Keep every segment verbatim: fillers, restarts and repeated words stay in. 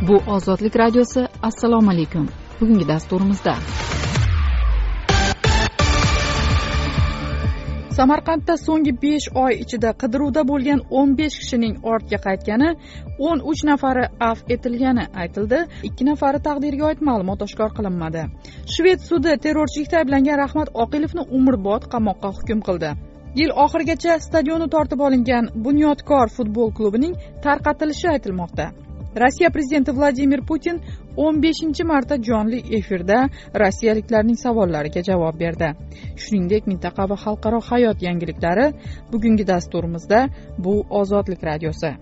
Bu Ozodlik radiosi. Assalomu alaykum. Bugungi dasturimizda Samarqandda so'nggi besh oy ichida qidiruvda bo'lgan o'n besh kishining ortga qaytgani, o'n uch nafari afv etilgani aytildi. ikki nafari taqdirga oid ma'lumot oshkor qilinmadi. Shved sudi terrorchilikda ayblangan Rahmat Oqilovni umrbod qamoqqa hukm qildi. Yil oxirigacha stadioni tortib olingan Bunyodkor futbol klubining tarqatilishi aytilmoqda. Rossiya prezidenti Vladimir Putin o'n beshinchi marta jonli efirda rossiyaliklarning savollariga javob berdi. Shuningdek, mintaqa va xalqaro hayot yangiliklari bugungi dasturimizda. Bu Ozodlik radiosi.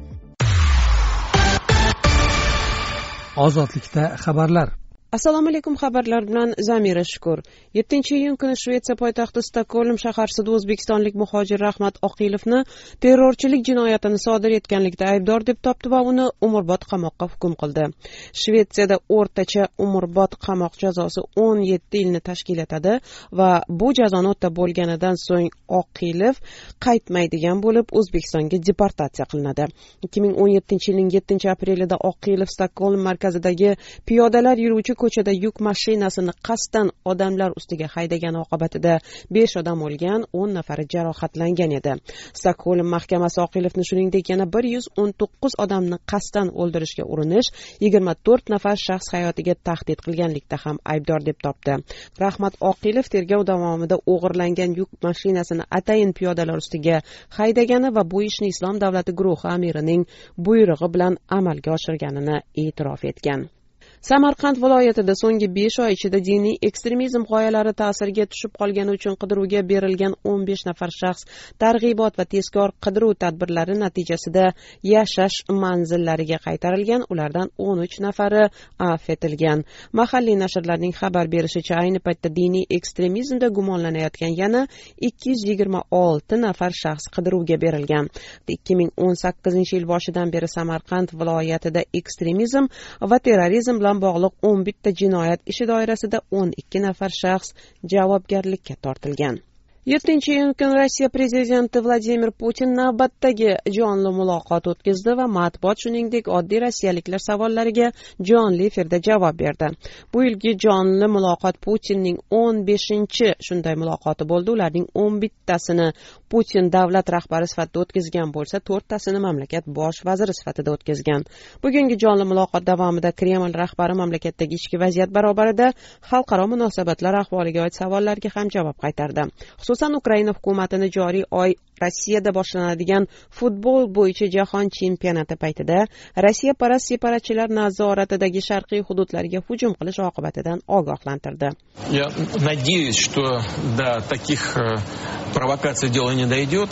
Ozodlikda xabarlar. Assalomu alaykum, xabarlar bilan Zamira Shukur. yettinchi iyun kuni Shvetsiya poytaxti Stokgolm shaharsida o'zbekistonlik muhojir Rahmat Oqilovni terrorchilik jinoyatini sodir etganlikda aybdor deb topdi va uni umrbod qamoqqa hukm qildi. Shvetsiyada o'rtacha umrbod qamoq jazosi o'n yetti yilni tashkil etadi va bu jazoni o'tab bo'lganidan so'ng Oqilov qaytmaydigan bo'lib O'zbekistonga deportatsiya qilinadi. ikki ming o'n yettinchi yilning yettinchi aprelida Oqilov Stokgolm markazidagi piyodalar yuruvchi ko'chada yuk mashinasini qasddan odamlar ustiga haydagani oqibatida besh odam o'lgan, o'n nafari jarohatlangan edi. Stokgolm mahkamasi Oqilovni shuningdek yana bir yuz o'n to'qqiz odamni qasddan o'ldirishga urinish, yigirma to'rt nafar shaxs hayotiga tahdid qilganlikda ham aybdor deb topdi. Rahmat Oqilov tergov davomida o'g'irlangan yuk mashinasini atayin piyodalar ustiga haydagani va bu ishni Islom davlati guruhi amirining buyrug'i bilan amalga oshirganini e'tirof etgan. Samarqand viloyatida so'nggi besh oy ichida diniy ekstremizm g'oyalari ta'siriga tushib qolgani uchun qidiruvga berilgan o'n besh nafar shaxs targ'ibot va tezkor qidiruv tadbirlari natijasida yashash manzillariga qaytarilgan, ulardan o'n uch nafari afv etilgan. Mahalliy nashrlarning xabar berishicha, ayni paytda diniy ekstremizmda gumonlanayotgan yana ikki yuz yigirma olti nafar shaxs qidiruvga berilgan. ikki ming o'n sakkizinchi yil boshidan beri Samarqand viloyatida ekstremizm va terrorizm bilan bog'liq o'n bitta jinoyat ishi doirasida o'n ikki nafar shaxs javobgarlikka tortilgan. yettinchi iyun kuni Rossiya prezidenti Vladimir Putin navbatdagi jonli muloqot o'tkazdi va matbuot shuningdek oddiy rossiyaliklar savollariga jonli efirda javob berdi. Bu yilgi jonli muloqot Putinning o'n beshinchi shunday muloqoti bo'ldi. Ularning o'n bittasini Putin davlat rahbari sifatida o'tkazgan bo'lsa, to'rttasini mamlakat bosh vaziri sifatida o'tkazgan. Bugungi jonli muloqot davomida Kreml rahbari mamlakatdagi ichki vaziyat barobarida xalqaro munosabatlar ahvoliga oid savollarga ham javob qaytardi. Xususan, Ukraina hukumatini joriy oy Rossiyada boshlanadigan futbol bo'yicha jahon chempionati paytida Rossiya parast separatchilar nazoratidagi sharqiy hududlarga hujum qilish oqibatidan ogohlantirdi. Я надеюсь, что до таких провокаций дело не дойдет.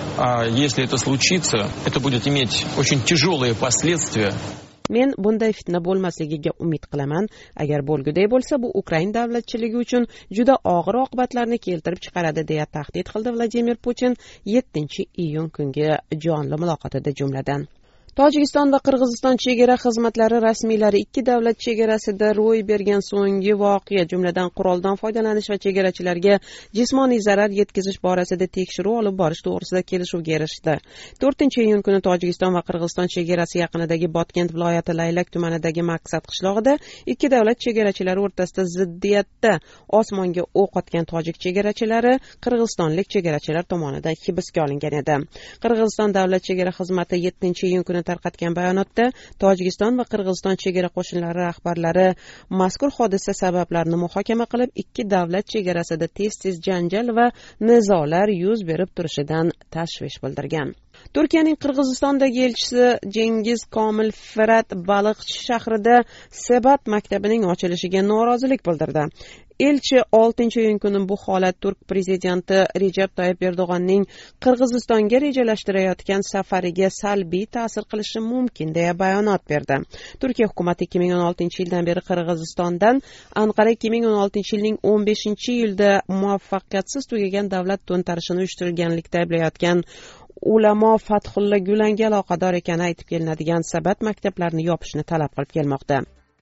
А если это случится, это будет иметь очень тяжелые последствия. Men bunday fitna bo'lmasligiga umid qilaman. Agar bo'lguday bo'lsa, bu Ukraina davlatchiligi uchun juda og'ir oqibatlarni keltirib chiqaradi, deya tahdid qildi Vladimir Putin yettinchi iyun kungi jonli muloqotida jumladan. Tojikiston va Qirg'iziston chegara xizmatlari rasmiylari ikki davlat chegarasida ro'y bergan so'nggi voqea, jumladan quroldan foydalanish va chegarachilarga jismoniy zarar yetkazish borasida tekshiruv olib borish to'g'risida kelishuvga erishdi. to'rtinchi iyun kuni Tojikiston va Qirg'iziston chegarasi yaqinidagi Botkent viloyati Laylak tumanidagi Maqsad qishlog'ida ikki davlat chegarachilari o'rtasida ziddiyatda osmonga o'q otgan tojik chegarachilari qirg'izistonlik chegarachilar tomonidan hibsga olingan edi. Qirg'iziston davlat chegara xizmati yettinchi iyun kuni tarqatgan bayonotda Tojikiston va Qirg'iziston chegara qo'shinlari rahbarlari mazkur hodisa sabablarini muhokama qilib, ikki davlat chegarasida tez-tez janjal va nizolar yuz berib turishidan tashvish bildirgan. Turkiyaning Qirg'izistondagi elchisi Cengiz Komil Firat Baliqchi shahrida Sebat maktabining ochilishiga norozilik bildirdi. Elchi oltinchi iyun kuni bu holat Turk prezidenti Recep Tayyip Erdo'g'anning Qirg'izistonga rejalashtirayotgan safariga salbiy ta'sir qilishi mumkin deya bayonot berdi. Turkiya hukumati ikki ming o'n oltinchi yildan beri Qirg'izistondan Anqara ikki ming o'n oltinchi yilning o'n beshinchi iyulda muvaffaqiyatsiz tugagan davlat to'ntarishini uyushtirganlikda ayblayotgan ulamo Fathulla Gulanga aloqador ekani aytib kelinadigan Sabat maktablarini yopishni talab qilib kelmoqda.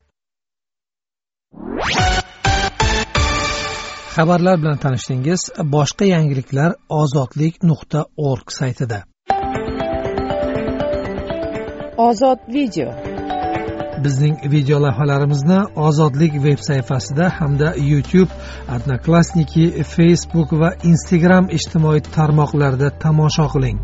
Xabarlar bilan tanishdingiz. Boshqa yangiliklar ozodlik nuqta org saytida. Ozod video. Bizning video lavhalarimizni Ozodlik veb sayfasida hamda YouTube, Odnoklassniki, Facebook va Instagram ijtimoiy tarmoqlarida tomosha qiling.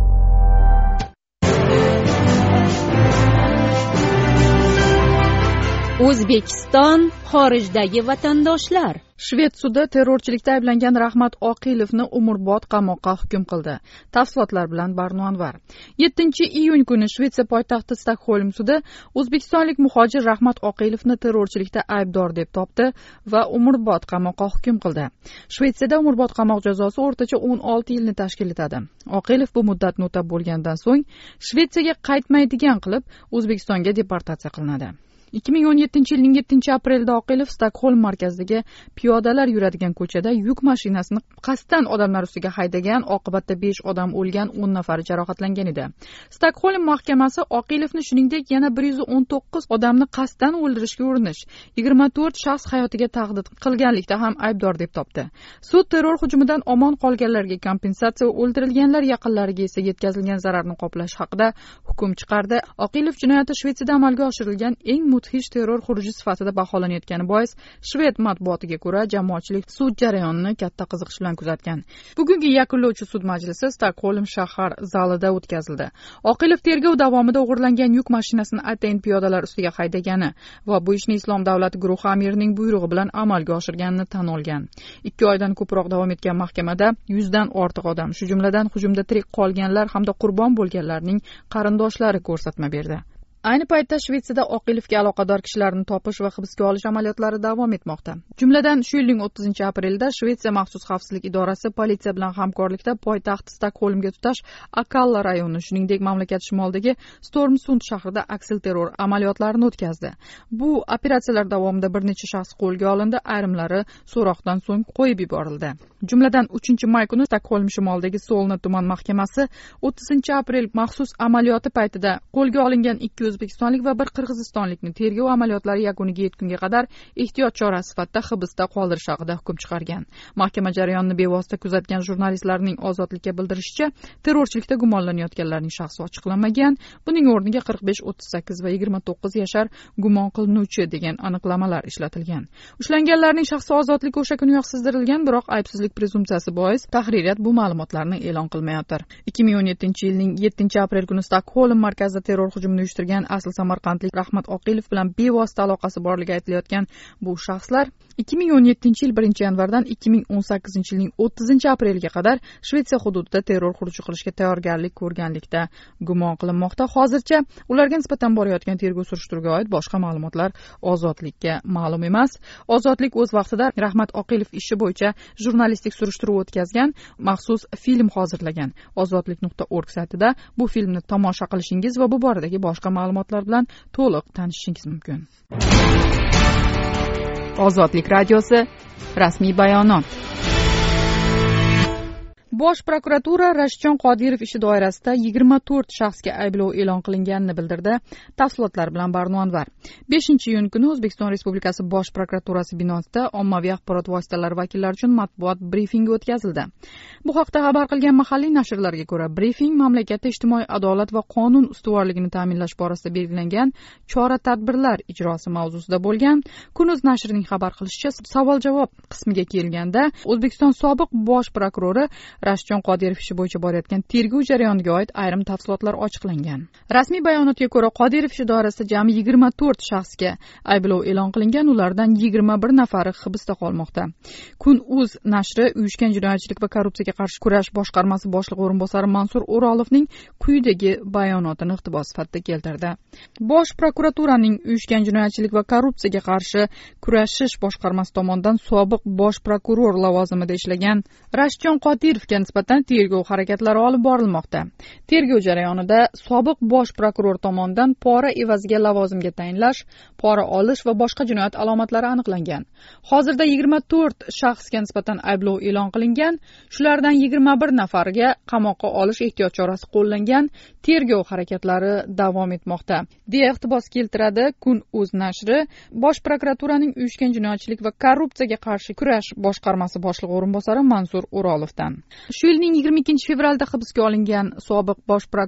O'zbekiston xorijdagi vatandoshlar. Shved sudi terrorchilikda ayblangan Rahmat Oqilovni umrbod qamoqqa hukm qildi. Tafsilotlar bilan Barno Anvar. yettinchi iyun kuni Shvetsiya poytaxti Stokgolm sudi o'zbekistonlik muhojir Rahmat Oqilovni terrorchilikda aybdor deb topdi va umrbod qamoqqa hukm qildi. Shvetsiyada umrbod qamoq jazosi o'rtacha o'n olti yilni tashkil etadi. Oqilov bu muddatni o'tab bo'lgandan so'ng Shvetsiyaga qaytmaydigan qilib O'zbekistonga deportatsiya qilinadi. ikki ming o'n yettinchi yilning yettinchi aprelida Oqilov Stokgolm markazidagi piyodalar yuradigan ko'chada yuk mashinasini qasddan odamlar ustiga haydagan, oqibatda besh odam o'lgan, o'n nafari jarohatlangan edi. Stokgolm mahkamasi Oqilovni shuningdek yana bir yuz o'n to'qqiz odamni qasddan o'ldirishga urinish, yigirma to'rt shaxs hayotiga tahdid qilganlikda ham aybdor deb topdi. Sud terror hujumidan omon qolganlarga kompensatsiya va o'ldirilganlar yaqinlariga esa yetkazilgan zararni qoplash haqida hukm chiqardi. Oqilov jinoyati Shvetsiyada amalga oshirilgan eng mudhish terror xuruji sifatida baholanayotgani bois shved matbuotiga ko'ra jamoatchilik sud jarayonini katta qiziqish bilan kuzatgan. Bugungi yakunlovchi sud majlisi Stokgolm shahar zalida o'tkazildi. Oqilov tergov davomida o'g'irlangan yuk mashinasini atayin piyodalar ustiga haydagani va bu ishni Islom davlati guruhi amirining buyrug'i bilan amalga oshirganini tan olgan. ikki oydan ko'proq davom etgan mahkamada yuzdan ortiq odam, shu jumladan hujumda tirik qolganlar hamda qurbon bo'lganlarning qarindoshlari ko'rsatma berdi. Ayni paytda Shvetsiyada Oqilovga aloqador kishilarni topish va hibsga olish amaliyotlari davom etmoqda. Jumladan shu yilning o'ttizinchi aprelida Shvetsiya maxsus xavfsizlik idorasi politsiya bilan hamkorlikda poytaxt Stokgolmga tutash Akalla rayoni, shuningdek mamlakat shimolidagi Stormsund shahrida aksilterror amaliyotlarini o'tkazdi. Bu operatsiyalar davomida bir necha shaxs qo'lga olindi, ayrimlari so'roqdan so'ng qo'yib yuborildi. Jumladan uchinchi may kuni Stokgolm shimolidagi Solna tuman mahkamasi o'ttizinchi aprel maxsus amaliyoti paytida qo'lga olingan ikki o'zbekistonlik va bir qirg'izistonlikni tergov amaliyotlari yakuniga yetgunga qadar ehtiyot chorasi sifatida hibsda qoldirish haqida hukm chiqargan. Mahkama jarayonini bevosita kuzatgan jurnalistlarning ozodlikka bildirishicha, terrorchilikda gumonlanayotganlarning shaxsi ochiqlanmagan. Buning o'rniga qirq besh, o'ttiz sakkiz va yigirma to'qqiz yashar gumon qilinuvchi degan aniqlamalar ishlatilgan. Ushlanganlarning shaxsi ozodligi o'sha kuniyoq sizdirilgan, biroq aybsizlik prezumpsiyasi bois tahririyat bu ma'lumotlarni e'lon qilmayotir. ikki ming o'n yettinchi yilning yettinchi aprel kuni Stokgolm markazida terror hujumini uyushtirgan asl samarqandlik Rahmat Oqilov bilan bevosita aloqasi borligi aytilayotgan bu shaxslar ikki ming o'n yettinchi yil birinchi yanvardan ikki ming o'n sakkizinchi yilning o'ttizinchi apreliga qadar Shvetsiya hududida terror xuruji qilishga tayyorgarlik ko'rganlikda gumon qilinmoqda. Hozircha ularga nisbatan borayotgan tergov surishtiruvga oid boshqa ma'lumotlar Ozodlikka ma'lum emas. Ozodlik o'z vaqtida Rahmat Oqilov ishi bo'yicha jurnalistik surishtiruv o'tkazgan, maxsus film hozirlagan. ozodlik nuqta org saytida bu filmni tomosha qilishingiz va bu boradagi boshqa ma'lumotlar bilan to'liq tanishishingiz mumkin. Ozodlik radiosi rasmiy bayonot. Bosh prokuratura Rashidjon Qodirov ishi doirasida yigirma to'rt shaxsga ayblov e'lon qilinganini bildirdi. Tafsilotlar bilan Barno Anvar. beshinchi iyun kuni O'zbekiston Respublikasi Bosh prokuraturasi binosida ommaviy axborot vositalari vakillari uchun matbuot brifingi o'tkazildi. Bu haqda xabar qilgan mahalliy nashrlarga ko'ra, brifing mamlakatda ijtimoiy adolat va qonun ustuvorligini ta'minlash borasida belgilangan chora-tadbirlar ijrosi mavzusida bo'lgan. Kun.uz nashrining xabar qilishicha, savol-javob qismiga kelganda O'zbekiston sobiq bosh prokurori Rashidjon Qodirov ishi bo'yicha borayotgan tergov jarayoniga oid ayrim tafsilotlar ochiqlangan. Rasmiy bayonotga ko'ra, Qodirov ishi doirasida jami yigirma to'rt shaxsga ayblov e'lon qilingan, ulardan yigirma bir nafari hibsda qolmoqda. Kun.uz nashri uyushgan jinoyatchilik va korrupsiyaga qarshi kurash boshqarmasi boshlig'i o'rinbosari Mansur O'rolovning quyidagi bayonotini iqtibos sifatida keltirdi. Bosh prokuraturaning uyushgan jinoyatchilik va korrupsiyaga qarshi kurashish boshqarmasi tomonidan sobiq bosh prokuror lavozimida ishlagan Rashidjon Qodirov nisbatan tergov harakatlari olib borilmoqda. Tergov jarayonida sobiq bosh prokuror tomonidan pora evaziga lavozimga tayinlash, pora olish va boshqa jinoyat alomatlari aniqlangan. Hozirda yigirma to'rt shaxsga nisbatan ayblov e'lon qilingan, shulardan yigirma bir nafariga qamoqqa olish ehtiyot chorasi qo'llangan. Tergov harakatlari davom etmoqda, deya iqtibos keltiradi Kun.uz nashri Bosh prokuraturaning uyushgan jinoyatchilik va korrupsiyaga qarshi kurash boshqarmasi boshlig'i o'rinbosari Mansur O'rolovdan. Shu yilning yigirma ikkinchi fevralda hibsga olingan sobiq bosh prokuror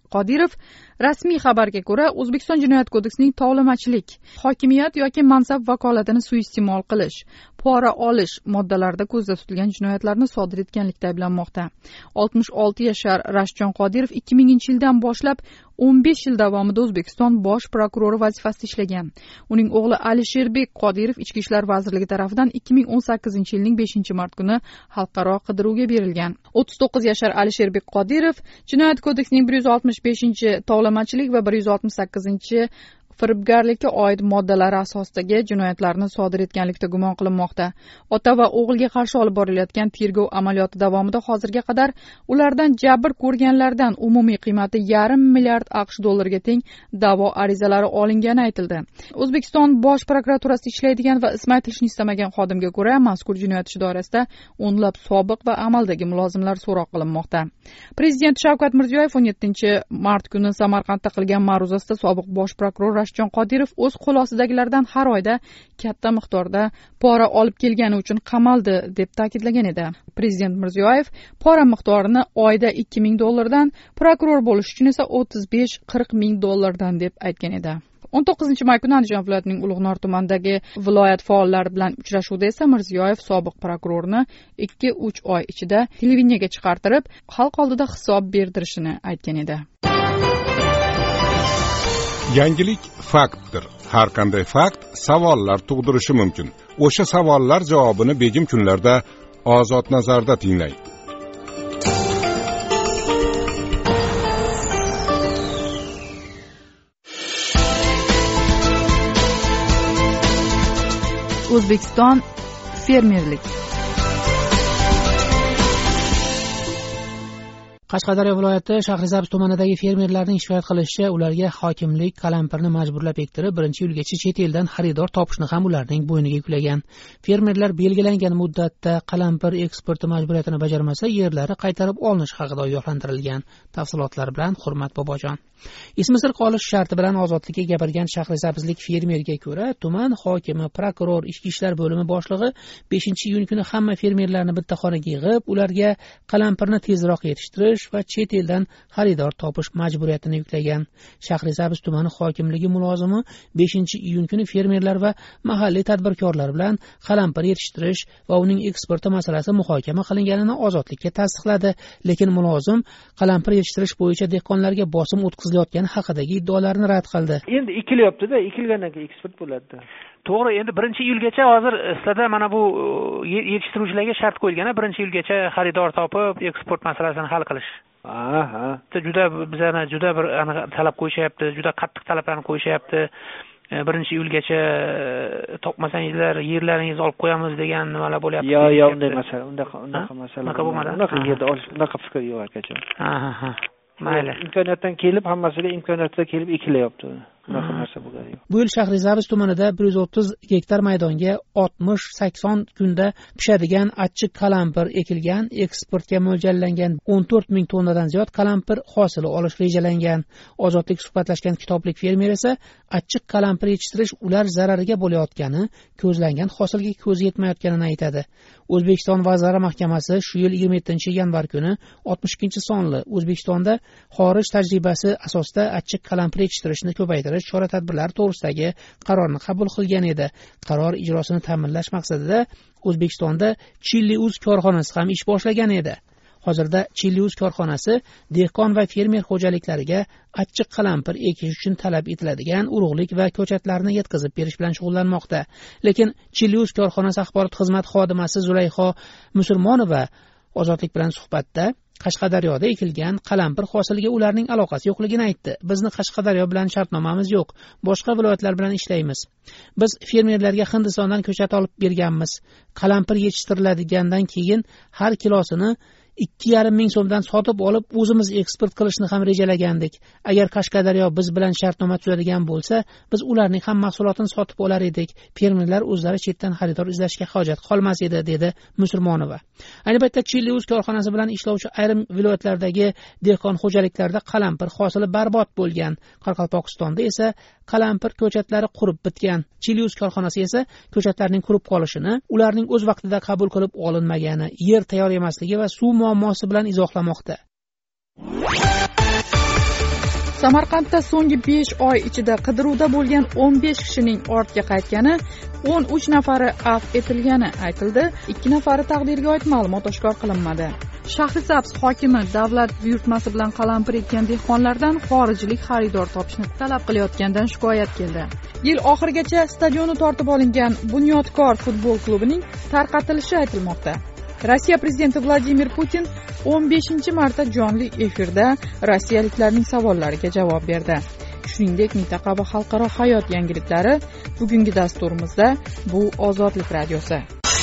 Qodirov rasmiy xabarga ko'ra O'zbekiston Jinoyat kodeksining tovlamachilik, hokimiyat yoki mansab vakolatini suiiste'mol qilish, pora olish moddalarida ko'zda tutilgan jinoyatlarni sodir etganlikda ayblanmoqda. oltmish olti yashar Rashidjon Qodirov ikki minginchi yildan boshlab o'n besh yil davomida O'zbekiston bosh prokurori vazifasida ishlagan. Uning o'g'li Alisherbek Qodirov Ichki ishlar vazirligi tomonidan ikki ming o'n sakkizinchi yilning beshinchi mart kuni xalqaro qidiruvga berilgan. o'ttiz to'qqiz yashar Alisherbek Qodirov Jinoyat kodeksining bir yuz oltmish beshinchi tovlamachilik va bir yuz oltmish sakkizinchi firibgarlikka oid moddalari asosidagi jinoyatlarni sodir etganlikda gumon qilinmoqda. Ota va o'g'ilga qarshi olib borilayotgan tergov amaliyoti davomida hozirga qadar ulardan jabr ko'rganlardan umumiy qiymati yarim milliard AQSh dollariga teng da'vo arizalari olingani aytildi. O'zbekiston Bosh prokuraturasida ishlaydigan va ismi aytilishini istamagan xodimga ko'ra, mazkur jinoyat ishi doirasida o'nlab sobiq va amaldagi mulozimlar so'roq qilinmoqda. Prezident Shavkat Mirziyoyev o'n yettinchi mart kuni Samarqandda qilgan ma'ruzasida sobiq bosh prokuror Rashidjon Qodirov o'z qo'l-ostidagilardan har oyda katta miqdorda pora olib kelgani uchun qamaldi deb ta'kidlagan edi. Prezident Mirziyoyev pora miqdorini oyda ikki ming dollardan, prokuror bo'lish uchun esa o'ttiz besh qirq ming dollardan deb aytgan edi. o'n to'qqizinchi may kuni Andijon viloyatining Ulug'nor tumanidagi viloyat faollari bilan uchrashuvda esa Mirziyoyev sobiq prokurorni ikki uch oy ichida televideniyaga chiqartirib, xalq oldida hisob berdirishini aytgan edi. Yangilik faktdir. Har qanday fakt savollar tug'dirishi mumkin. O'sha savollar javobini begim kunlarda Ozod nazarda tinglang. O'zbekiston fermerlik. Qashqadaryo viloyati Shahrisabz tumanidagi fermerlarning shikoyat qilishicha, ularga hokimlik qalampirni majburlab ektirib, birinchi yilgacha chet eldan xaridor topishni ham ularning bo'yniga yuklagan. Fermerlar belgilangan muddatda qalampir eksporti majburiyatini bajarmasa, yerlari qaytarib olinishi haqida ogohlantirilgan. Tafsilotlar bilan Hurmat Bobojon. Ismi sir qolish sharti bilan ozodlikka gapirgan Shahrisabzlik fermerga ko'ra, tuman hokimi, prokuror, ichki ishlar bo'limi boshlig'i beshinchi iyun kuni hamma fermerlarni bitta xonaga yig'ib, ularga qalampirni tezroq yetishtirish va chet eldan xaridor topish majburiyatini yuklagan. Shahrisabz tumani hokimligi mulozimi beshinchi iyun kuni fermerlar va mahalliy tadbirkorlar bilan qalampir yetishtirish va uning eksporti masalasi muhokama qilinganini ozodlikka tasdiqladi, lekin mulozim qalampir yetishtirish bo'yicha dehqonlarga bosim o'tkazilayotgani haqidagi iddaolarni rad qildi. Endi ekilyapti-da, ekilgandan keyin eksport bo'ladi. To'g'ri, endi birinchi iyulgacha hozir sizlarda mana bu yetishtiruvchilarga shart qo'yilgan, birinchi iyulgacha xaridor topib, eksport masalasini hal qilish. Ha, ha. Juda bizlarni juda bir talab qo'yishyapti, juda qattiq talablarni qo'yishyapti. birinchi iyulgacha topmasangizlar yerlaringizni olib qo'yamiz degan nimalar bo'lyapti. Yo'q, yo'q, unday masala, unaqa unaqa masala. Unaqa bo'lmadi. Unaqa yerda olish, unaqa fikr yo'q akachon. Ha, ha, ha. Mayli. Imkoniyatdan kelib hammasiga imkoniyatda kelib ekilyapti. Unaqa narsa bo'ladi. Bu yil Shahrisabz tumanida bir yuz o'ttiz gektar maydonga oltmish sakson kunda pishadigan achchiq qalampir ekilgan, eksportga mo'ljallangan o'n to'rt ming tonnadan ziyod qalampir hosili olish rejalangan. Ozodlik suhbatlashgan kitoblik fermer esa achchiq qalampir yetishtirish ular zarariga bo'layotgani, ko'zlangan hosilga ko'zi yetmayotganini aytadi. O'zbekiston Vazirlar Mahkamasi shu yil yigirma yettinchi yanvar kuni oltmish ikkinchi sonli O'zbekistonda xorij tajribasi asosida achchiq qalampir yetishtirishni ko'paytirish chora-tadbirlar to'g'risidagi qarorni qabul qilgan edi. Qaror ijrosini ta'minlash maqsadida O'zbekistonda Chiliuz korxonasi ham ish boshlagan edi. Hozirda Chiliuz korxonasi dehqon va fermer xo'jaliklariga achchiq qalampir ekish uchun talab etiladigan urug'lik va ko'chatlarni yetkazib berish bilan shug'ullanmoqda. Lekin Chiliuz korxonasi axborot xizmati xodimasi Zulayho Musulmonova Ozodlik bilan suhbatda Qashqadaryoda ekilgan qalampir hosiliga ularning aloqasi yo'qligini aytdi. Bizni Qashqadaryo bilan shartnomamiz yo'q, boshqa viloyatlar bilan ishlaymiz. Biz fermerlarga Hindistondan ko'chat olib berganmiz. Qalampir yetishtiriladigandan keyin har kilosini ikki yarim ming so'mdan sotib olib o'zimiz eksport qilishni ham rejalagandik. Agar Qashqadaryo biz bilan shartnoma tuzadigan bo'lsa, biz ularning ham mahsulotini sotib olar edik. Fermerlar o'zlari chetdan xaridor izlashga hojat qolmas edi, dedi Musulmonova. Ayni paytda Chiliuz korxonasi bilan ishlovchi ayrim viloyatlardagi dehqon xo'jaliklarda qalampir hosili barbod bo'lgan. Qoraqalpog'istonda esa qalampir ko'chatlari qurib bitgan. Chiliuz korxonasi esa ko'chatlarning qurib qolishini, ularning o'z vaqtida qabul qilib olinmagani, yer tayyor emasligi va suv muammosi bilan izohlamoqda. Samarqandda so'nggi besh oy ichida qidiruvda bo'lgan o'n besh kishining ortga qaytgani, o'n uch nafari afv etilgani aytildi. ikki nafari taqdirga oid ma'lumot oshkor qilinmadi. Shahrisabz hokimi davlat buyurtmasi bilan qalampir ekkan dehqonlardan xorijlik xaridor topishni talab qilayotgandan shikoyat keldi. Yil oxirigacha stadioni tortib olingan Bunyodkor futbol klubining tarqatilishi aytilmoqda. Rossiya prezidenti Vladimir Putin o'n beshinchi marta jonli efirda rossiyaliklarning savollariga javob berdi. Shuningdek, mintaqa va xalqaro hayot yangiliklari bugungi dasturimizda bu Ozodlik radiosi.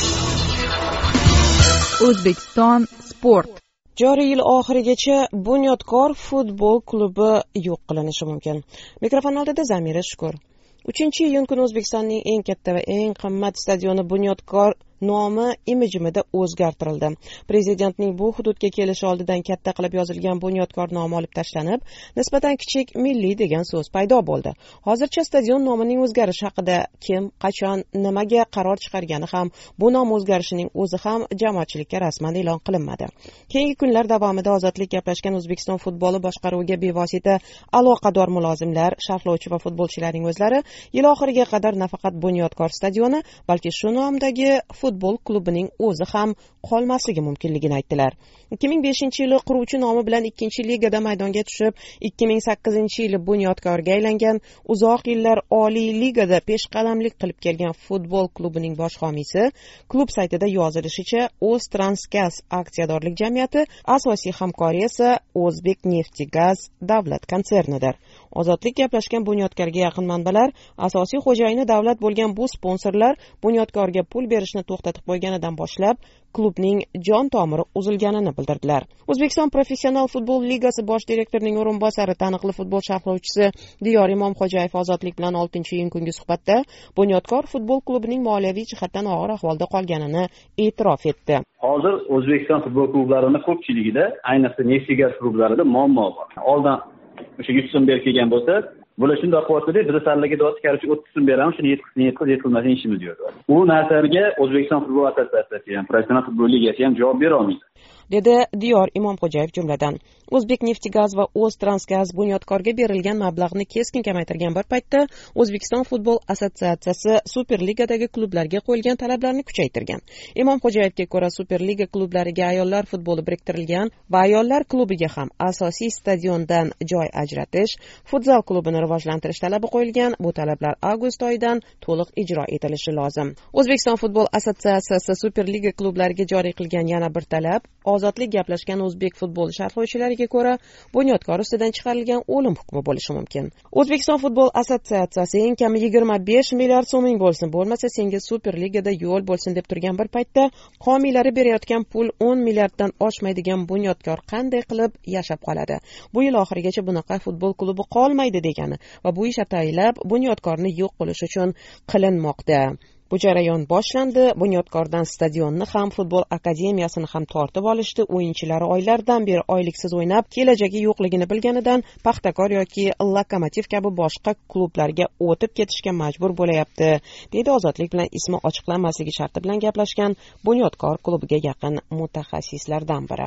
O'zbekiston sport. Joriy yil oxirigacha Bunyodkor futbol klubi yo'q qilinishi mumkin. Mikrofon oldida Zamira Shukur. uchinchi iyun kuni O'zbekistonning eng katta va eng qimmat stadioni Bunyodkor nomi imijimida o'zgartirildi. Prezidentning bu hududga kelishi oldidan katta qilib yozilgan Bunyodkor nomi olib tashlanib, nisbatan kichik milliy degan so'z paydo bo'ldi. Hozircha stadion nomining o'zgarishi haqida kim, qachon, nimaga qaror chiqargani ham, bu nom o'zgarishining o'zi ham jamoatchilikka rasman e'lon qilinmadi. Keyingi kunlar davomida Ozodlik gaplashgan O'zbekiston futboli boshqaruviga bevosita aloqador mulozimlar, sharhlovchi va futbolchilarning o'zlari yil oxiriga qadar nafaqat Bunyodkor stadioni, balki shu nomdagi futbol klubining o'zi ham qolmasligi mumkinligini aytdilar. ikki ming beshinchi yili quruvchi nomi bilan ikkinchi ligada maydonga tushib, ikki ming sakkizinchi yili Bunyodkorga aylangan, uzoq yillar Oliy ligada peshqadamlik qilib kelgan futbol klubining bosh homiysi, klub saytida yozilishicha, O'ztransgaz aksiyadorlik jamiyati, asosiy hamkori esa O'zbekneftgaz davlat konsernidir. Ozodlik gaplashgan Bunyodkorga yaqin manbalar, asosiy xo'jayini davlat bo'lgan bu sponsorlar Bunyodkorga pul berishni to'xtatib qo'yganidan boshlab klubning jon tomiri uzilganini bildirdilar. O'zbekiston professional futbol ligasi bosh direktorining o'rinbosari, taniqli futbol sharhlovchisi Diyor Imomxo'jayev Ozodlik bilan oltinchi iyun kungi suhbatda Bunyodkor futbol klubining moliyaviy jihatdan og'ir ahvolda qolganini e'tirof etdi. Hozir O'zbekiston futbol klublarining ko'pchiligida, ayniqsa Neftgaz klublarida muammo bor. Oldin o'sha yuz so'm berib kelgan bo'lsa, bular shunday qilyapti-da, biz sallaga dod chiqarib o'ttiz so'm beramiz, shuni yetkazib yetkazib yetkazmasdan ishimiz yo'q. U narsalarga O'zbekiston futbol assotsiatsiyasi ham, professional futbol ligasi ham javob bera olmaydi, dedi Diyor Imomxo'jayev jumladan. O'zbekneftgaz va O'ztransgaz Bunyodkorga berilgan mablag'ni keskin kamaytirgan bir paytda O'zbekiston futbol assotsiatsiyasi Superligadagi klublarga qo'yilgan talablarni kuchaytirgan. Imomxo'jayevga ko'ra, Superliga klublariga ayollar futboli biriktirilgan va ayollar klubiga ham asosiy stadiondan joy ajratish, futzal klubini rivojlantirish talabi qo'yilgan. Bu talablar avgust oyidan to'liq ijro etilishi lozim. O'zbekiston futbol assotsiatsiyasi Superliga klublariga joriy qilgan yana bir talab, Ozodlik gaplashgan o'zbek futbol sharhlovchilariga ko'ra, Bunyodkor ustidan chiqarilgan o'lim hukmi bo'lishi mumkin. O'zbekiston futbol assotsiatsiyasi eng kami yigirma besh milliard so'ming bo'lsin, bo'lmasa senga Superligada yo'l bo'lsin deb turgan bir paytda homiylari berayotgan pul o'n milliarddan oshmaydigan Bunyodkor qanday qilib yashab qoladi? Bu yil oxirigacha bunaqa futbol klubi qolmaydi degani va bu ish ataylab Bunyodkorni yo'q qilish uchun qilinmoqda. Bu jarayon boshlandi. Bunyodkordan stadionni ham, futbol akademiyasini ham tortib olishdi. O'yinchilari oylardan beri oyliksiz o'ynab, kelajagi yo'qligini bilganidan Paxtakor yoki Lokomotiv kabi boshqa klublarga o'tib ketishga majbur bo'layapti, dedi Ozodlik bilan ismi ochiqlanmasligi sharti bilan gaplashgan Bunyodkor klubiga yaqin mutaxassislardan biri.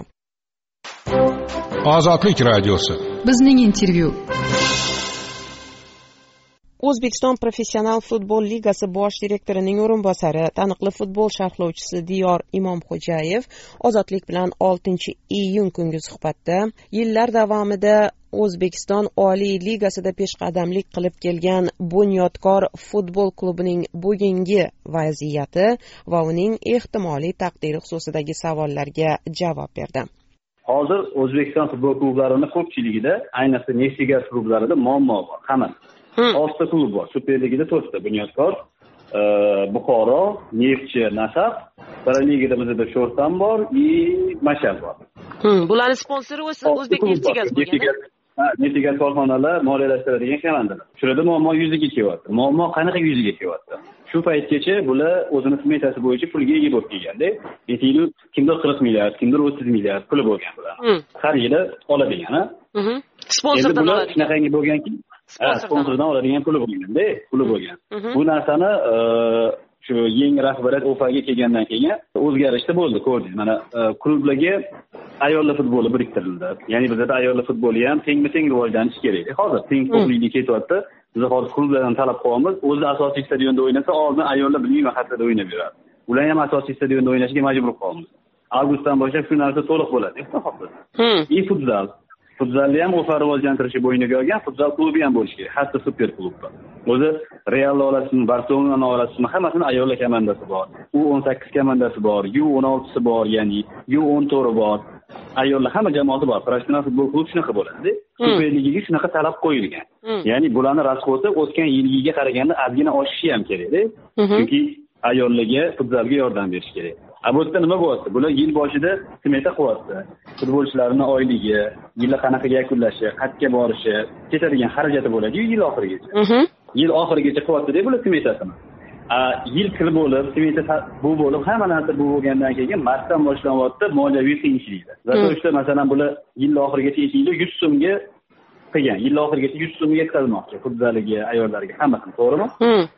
Ozodlik radiosi. Bizning intervyu. O'zbekiston professional futbol ligasi bosh direktorining o'rinbosari, taniqli futbol sharhlovchisi Diyor Imomxo'jayev Ozodlik bilan oltinchi iyun kungi suhbatda yillar davomida O'zbekiston Oliy ligasida peshqadamlik qilib kelgan Bunyodkor futbol klubining bugungi vaziyati va uning ehtimoliy taqdiri xususidagi savollarga javob berdi. Hozir O'zbekiston futbol klublarining ko'pchiligida, ayniqsa Neftgaz klublarida muammo bor. Hammasi oltita klub bor. Superligada to'rtta: Bunyodkor, Buxoro, Neftchi, Nasaf. Superligada bizda Sho'rtan bor, i Mashal bor. Hmm, bularning sponsori O'zbekneftgaz bo'lgan. Ha, Neftgaz korxonalar moliyalashtiradigan komandalar. Shurada muammo yuzaga kelyapti. Muammo qanaqa yuzaga kelyapti? Shu paytgacha bular o'zini smetasi bo'yicha pulga ega bo'lib kelganda, yil kimdir qirq milliard, kimdir o'ttiz milliard puli bo'lgan bular. Har yili oladigan, ha? Mhm. Sponsordan oladigan. Shunaqangi bo'lganki, sponsordan oladigan puli bo'lganda, puli bo'lgan. Bu narsani shu yangi rahbariyat o'faga kelgandan keyin o'zgarishlar bo'ldi, ko'rdingiz. Mana klublarga ayollar futboli biriktirildi. Ya'ni bizda ayollar futboli ham tengma-teng rivojlanishi kerak. Hozir teng huquqlilik ketyapti. Biz hozir klublardan talab qilyapmiz. O'zi asosiy stadionda o'ynasa, oldin ayollar bilmiy mahallarda o'ynab yuradi. Ular ham asosiy stadionda o'ynashga majbur qolamiz. Avgustdan boshlab shu narsa to'liq bo'ladi. И futzal. Futzalni ham o'fa rivojlantirishi bo'yniga olgan futzal klubi ham bo'lishi kerak. Hatto super klubda. O'zi Real olasizmi, Barselona olasizmi, hammasini ayollar komandasi bor. U o'n sakkiz komandasi bor, U o'n olti si bor, ya'ni U o'n to'rt bor. Ayollar hamma jamoasi bor. Professional futbol klubi shunaqa bo'ladi. Super ligaga shunaqa talab qo'yilgan. Ya'ni bularning rasxoti o'tgan yilgiga qaraganda ozgina oshishi ham kerak-da. Chunki ayollarga futzalga yordam berish kerak. A bu yerda nima bo'lyapti? Bular yil boshida smeta qilyapti. Futbolchilarning oyligi, yilni qanaqa yakunlashi, qayerga borishi, ketadigan xarajati bo'ladi-yu yil oxirigacha. Yil oxirigacha qilyapti-da bular smetasini. A yil kir bo'lib, smeta bu bo'lib, hamma narsa bu bo'lgandan keyin martdan boshlanyapti moliyaviy qiyinchiliklar. Zato ishda masalan bular yil oxirigacha yechildi yuz so'mga qilgan. Yil oxirigacha yuz so'mga yetkazmoqchi futzaliga, ayollarga hammasini, to'g'rimi?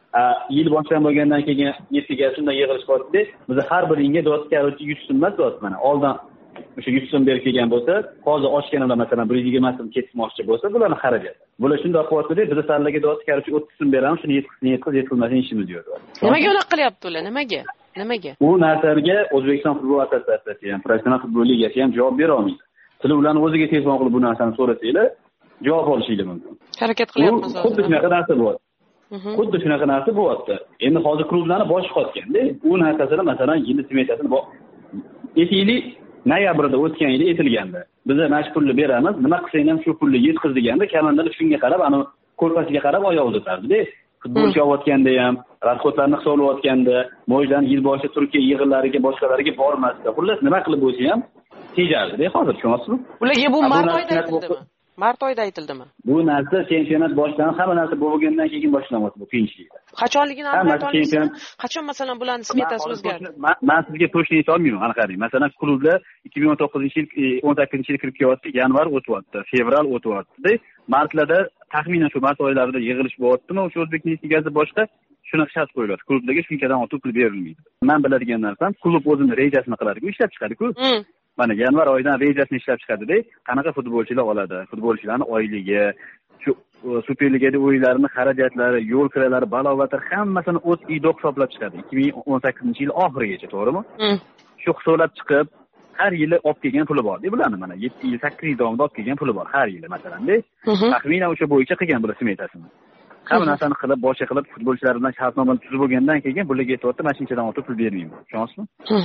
Yil boshdan bo'lgandan keyin ertaga shunday yig'ilish bo'ldida, biz har biringga dod karoti yuz so'm emas dod mana. Oldin o'sha yuz so'm berib kelgan bo'lsa, hozir oshganlar masalan bir yuz yigirma so'm ketmoqchi bo'lsa, bularni xarajat. Bular shunday qilyapti-da, biz sarlarga dod karoti o'ttiz so'm beramiz, shuni yetkazib yetkazib yetkazmasin ishimiz yo'q. Nimaga unaqa qilyapti ular? Nimaga? Nimaga? U narsalarga O'zbekiston futbol assotsiatsiyasi ham, professional futbol ligasi ham javob bera olmaydi. Sizlar ularni o'ziga telefon qilib bu narsani so'rasanglar, javob olishingiz mumkin. Harakat qilyapmiz hozir. Xuddi shunaqa narsa bo'lyapti. Xuddi shunaqa narsa bo'lyapti. Endi hozir klublarni boshi qotganda, u narsasini masalan yil smetasini aytaylik, noyabrda o'tgan yili aytilgandi. Biz mana shu pulni beramiz, nima qilsang ham shu pulni yetkiz deganda, komandalar shunga qarab, ana ko'rpasiga qarab oyoq uzatardi-da. Futbolchi olayotganda ham, rasxotlarni hisoblayotganda, mo'jdan yil boshida Turkiya yig'inlariga, boshqalariga bormasdi. Xullas, nima qilib bo'lsa ham tejardi-da hozir, tushunasizmi? Ularga bu mart oyida aytildimi? Mart oyida aytildimi? Bu narsa chempionat boshlanib, hamma narsa bo'lgandan keyin boshlanyapti bu qiyinchiliklar. Qachonligini aytolmaysiz? Qachon masalan bularning smetasi o'zgardi? Men sizga to'shni ayta olmayman, ana qarang. Masalan, klublar ikki ming o'n to'qqizinchi yil o'n sakkizinchi yil kirib kelyapti, yanvar o'tyapti, fevral o'tyapti. Martlarda taxminan shu mart oylarida yig'ilish bo'lyaptimi? O'sha O'zbek ligasi boshqa shunaqa shart qo'yiladi. Klublarga shunchadan ortiq pul berilmaydi. Men biladigan narsam, klub o'zini rejasini qiladi-ku, ishlab chiqadi-ku. Mana yanvar oyidan rejasini ishlab chiqadi-da, qanaqa futbolchilar oladi, futbolchilarning oyligi, shu Super Ligada o'yinlarining xarajatlari, yo'l kiralari, balovatlar hammasini o'z idoq hisoblab chiqadi. ikki ming o'n sakkizinchi yil oxirigacha, to'g'rimi? Shu hisoblab chiqib, har yili olib kelgan puli bor. Deb bularni mana yetti yil, sakkiz yil davomida olib kelgan puli bor har yili masalan-da. Taxminan o'sha bo'yicha qilgan bular smetasini. Hamma narsani qilib, boshqa qilib futbolchilar bilan shartnomani tuzib bo'lgandan keyin bularga aytayapti, mana shunchadan ortiq pul bermayman. Tushunasizmi?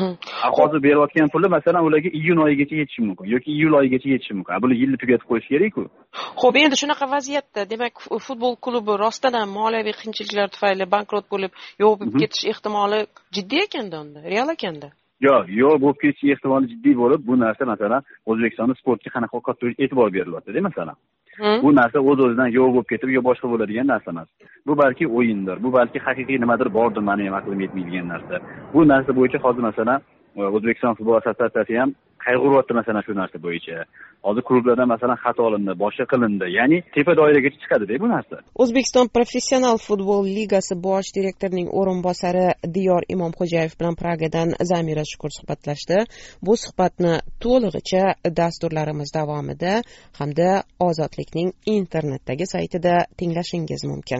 Hozir berayotgan puli masalan ularga iyun oyigacha yetishi mumkin yoki iyul oyigacha yetishi mumkin. Bular yilni tugatib qo'yish kerak-ku. Xo'p, endi shunaqa vaziyatda, demak, futbol klubi rostdan ham moliyaviy qiyinchiliklar tufayli bankrot bo'lib, yo'qib ketish ehtimoli jiddiy ekanda unda, real ekanda. Yo'q, yo'q, bo'lib ketish ehtimoli jiddiy bo'lib, bu narsa masalan O'zbekistonda sportga qanaqa katta e'tibor berilyapti-da masalan. Bu narsa o'z-o'zidan yo'q bo'lib ketib, yo boshqa bo'ladigan narsa emas. Bu balki o'yindir, bu balki haqiqiy nimadir bordir, meni ham aqlim yetmaydigan narsa. Bu narsa bo'yicha hozir masalan O'zbekiston futbol assotsiatsiyasi ham qayg'uryapti masalan shu narsa bo'yicha. Hozir klublardan masalan xato olindi, boshqa qilindi. Ya'ni tepa doiragacha chiqadi-da bu narsa. O'zbekiston professional futbol ligasi bosh direktorining o'rinbosari Diyor Imomxo'jayev bilan Pragadan Zamira Shukur suhbatlashdi. Bu suhbatni to'lig'icha dasturlarimiz davomida hamda Ozodlikning internetdagi saytida tinglashingiz mumkin.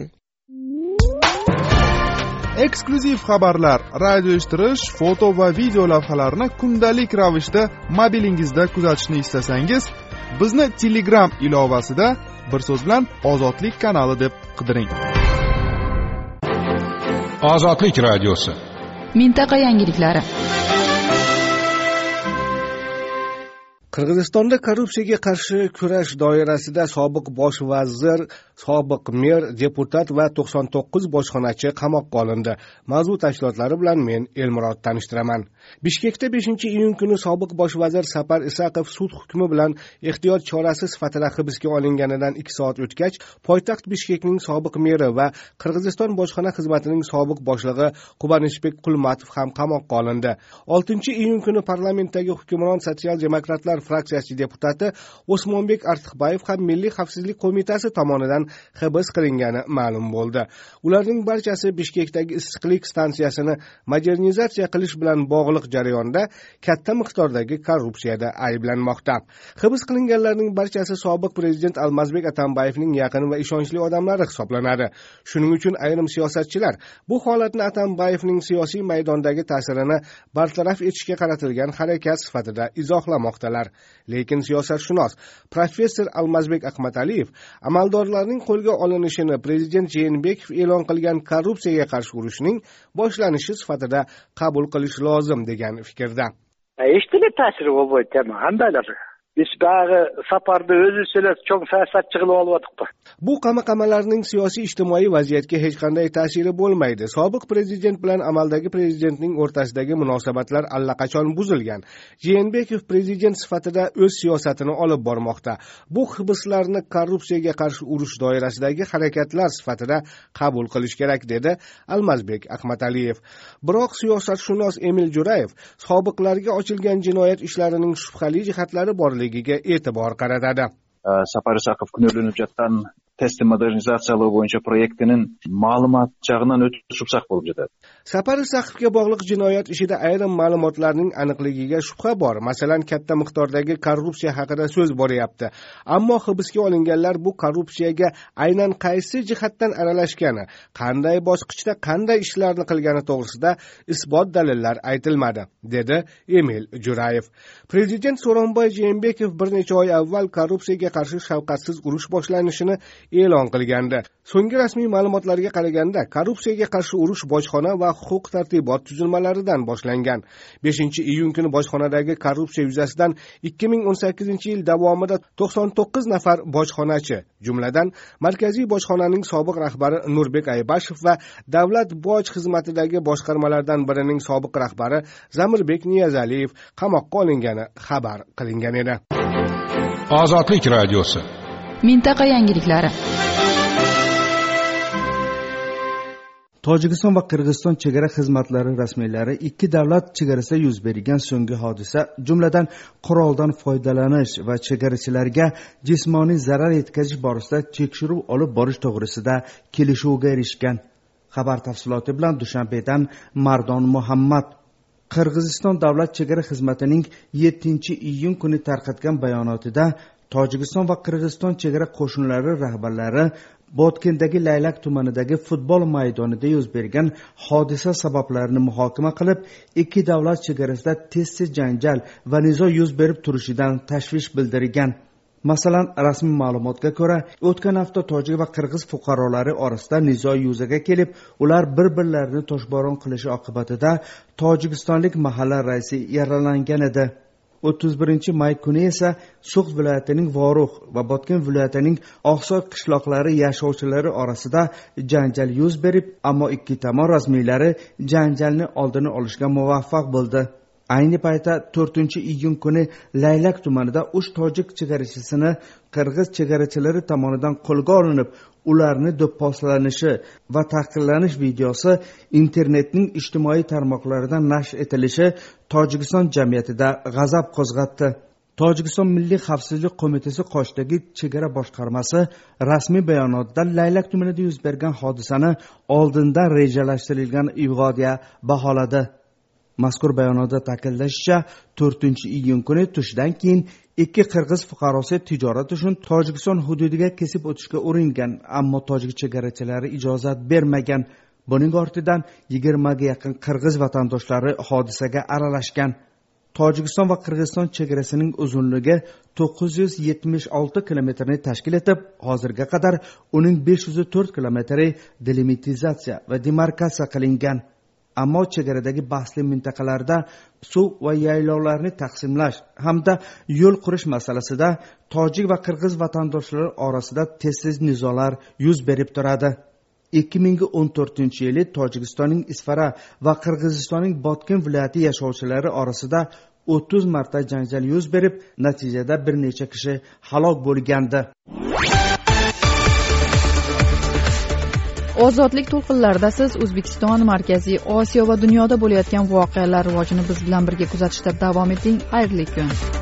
Eksklyuziv xabarlar, radio eshittirish, foto va video lavhalarni kundalik ravishda mobilingizda kuzatishni istasangiz, bizni Telegram ilovasida bir so'z bilan Ozodlik kanali deb qidiring. Ozodlik radiosi. Mintaqa yangiliklari. Qirg'izistonda korrupsiyaga qarshi kurash doirasida sobiq bosh vazir, sobiq mer, deputat va to'qson to'qqiz bojxonachi qamoqqa olindi. Mavzu tafsilotlari bilan men Elmurod tanishtiraman. Bishkekda beshinchi iyun kuni sobiq bosh vazir Sapar Isaqov sud hukmi bilan ehtiyot chorasi sifatida hibsga olinganidan ikki soat o'tgach, poytaxt Bishkekning sobiq meri va Qirg'iziston bojxona xizmatining sobiq boshlig'i Qubanishbek Qulmatov ham qamoqqa olindi. oltinchi iyun kuni parlamentdagi hukmron sotsial demokratlar fraksiyasi deputati Osmonbek Artiqbayev ham Milliy xavfsizlik qo'mitasi tomonidan hibs qilingani ma'lum bo'ldi. Ularning barchasi Bishkekdagi issiqlik stansiyasini modernizatsiya qilish bilan bog'liq jarayonda katta miqdordagi korrupsiyada ayblanmoqda. Hibs qilinganlarning barchasi sobiq prezident Almazbek Atambayevning yaqin va ishonchli odamlari hisoblanadi. Shuning uchun ayrim siyosatchilar bu holatni Atambayevning siyosiy maydondagi ta'sirini bartaraf etishga qaratilgan harakat sifatida izohlamoqdalar. Lekin siyosatshunos professor Almazbek Ahmadaliyev amaldorlarning qo'lga olinishini prezident Jeenbekov e'lon qilgan korrupsiyaga qarshi urushning boshlanishi sifatida qabul qilish lozim degan fikrda. Eşitli ta'siri bo'ldi mi? Qandaylar? Biz bağı saparda özü söyledi, çok siyosatçı qilib oldik. Bu qamaqamalarning siyosiy ijtimoiy vaziyatga hech qanday ta'siri bo'lmaydi. Sobiq prezident bilan amaldagi prezidentning o'rtasidagi munosabatlar allaqachon buzilgan. Jeenbekov prezident sifatida o'z siyosatini olib bormoqda. Bu hibslarni korrupsiyaga qarshi urush doirasidagi harakatlar sifatida qabul qilish kerak dedi Almazbek Ahmadaliyev. Biroq siyosatshunos Emil Jurayev sobiqlarga ochilgan jinoyat ishlarining shubhali jihatlari borligi e'tibor qaratadi. Sapar Isakov күнөөлөнүп жаткан тесттин модернизациялоо боюнча проектинин маалымат жагынан өтө суксак болуп жатат. Sapar Isakovga bog'liq jinoyat ishida ayrim ma'lumotlarning aniqligiga shubha bor. Masalan, katta miqdordagi korrupsiya haqida so'z boryapti. Ammo hibsga olinganlar bu korrupsiyaga aynan qaysi jihatdan aralashgani, qanday bosqichda qanday ishlarni qilgani to'g'risida isbot dalillar aytilmadi, dedi Emil Jurayev. Prezident So'ronboy Jeenbekov bir necha oy avval korrupsiyaga qarshi shafqatsiz urush boshlanishini e'lon qilgandi. So'nggi rasmiy ma'lumotlarga qaraganda, korrupsiyaga qarshi urush bojxona va huquq tartibot tuzilmalaridan boshlangan. beshinchi iyun kuni bojxonadagi korrupsiya yuzasidan ikki ming o'n sakkizinchi yil davomida to'qson to'qqiz nafar bojxonachi, jumladan Markaziy bojxonaning sobiq rahbari Nurbek Aybashov va Davlat boj xizmatidagi boshqarmalardan birining sobiq rahbari Zamirbek Niyazaliyev qamoqqa olingani xabar qilingan edi. Ozodlik radiosi. Mintaqa yangiliklari. Tojikiston va Qirg'iziston chegara xizmatlari rasmiylari ikki davlat chegarasida yuz bergan so'nggi hodisa, jumladan quroldan foydalanish va chegarachilarga jismoniy zarar yetkazish borasida tekshiruv olib borish to'g'risida kelishuvga erishgan. Xabar tafsiloti bilan Dushanbedan Mardon Muhammad. Qirg'iziston davlat chegara xizmatining yettinchi iyun kuni tarqatgan bayonotida Tojikiston va Qirg'iziston chegara qo'shinlari rahbarlari Botkendagi Laylak tumanidagi futbol maydonida yuz bergan hodisa sabablarini muhokama qilib, ikki davlat chegarasida tez-tez janjal va nizo yuz berib turishidan tashvish bildirgan. Masalan, rasmiy ma'lumotga ko'ra, o'tgan hafta tojik va qirg'iz fuqarolari orasida nizo yuzaga kelib, ular bir-birlarini toshbo'ron qilishi oqibatida tojikistonlik mahalla raisi yaralangan edi. o'ttiz birinchi may kuni esa So'g'd viloyatining Vorux va Botken viloyatining Oqsoy qishloqlari yashovchilari orasida janjal yuz berib, ammo ikki tomon rasmiylari janjalni oldini olishga muvaffaq bo'ldi. Ayni paytda to'rtinchi iyun kuni Laylak tumanida uch tojik chegarachisini qirg'iz chegarachilari tomonidan qo'lga olinib, ularni do'pposlanishi va tahqirlanish videosi internetning ijtimoiy tarmoqlarida nashr etilishi Tojikiston jamiyatida g'azab qo'zg'atdi. Tojikiston Milliy xavfsizlik qo'mitasi qoshidagi chegara boshqarmasi rasmiy bayonotda Laylak tumanida yuz bergan hodisani oldindan rejalashtirilgan ivg'odiya baholadi. Mazkur bayonotda ta'kidlanishicha, to'rtinchi iyun kuni tushdan keyin ikki qirg'iz fuqarosi tijorat uchun Tojikiston hududiga kesib o'tishga uringan, ammo tojik chegarachilari ijozat bermagan. Buning ortidan yigirmaga yaqin qirg'iz vatandoshlari hodisaga aralashgan. Tojikiston va Qirg'iziston chegarasining uzunligi to'qqiz yuz yetmish olti kilometrni tashkil etib, hozirga qadar uning besh yuz to'rt kilometri delimitizatsiya va demarkatsiya qilingan. Ammo chegaradagi bahsli mintaqalarda suv va yaylovlarni taqsimlash hamda yo'l qurish masalasida tojik va qirg'iz vatandoshlar orasida tez-tez nizolar yuz berib turadi. ikki ming o'n to'rtinchi yili Tojikistonning Isfara va Qirg'izistonning Botken viloyati yashovchilari orasida o'ttiz marta janjal yuz berib, natijada bir necha kishi halok bo'lgandi. Ozodlik to'lqinlarida siz O'zbekiston, Markaziy Osiyo va dunyoda bo'layotgan voqealar rivojini biz bilan birga kuzatishda davom eting. Xayrli kun.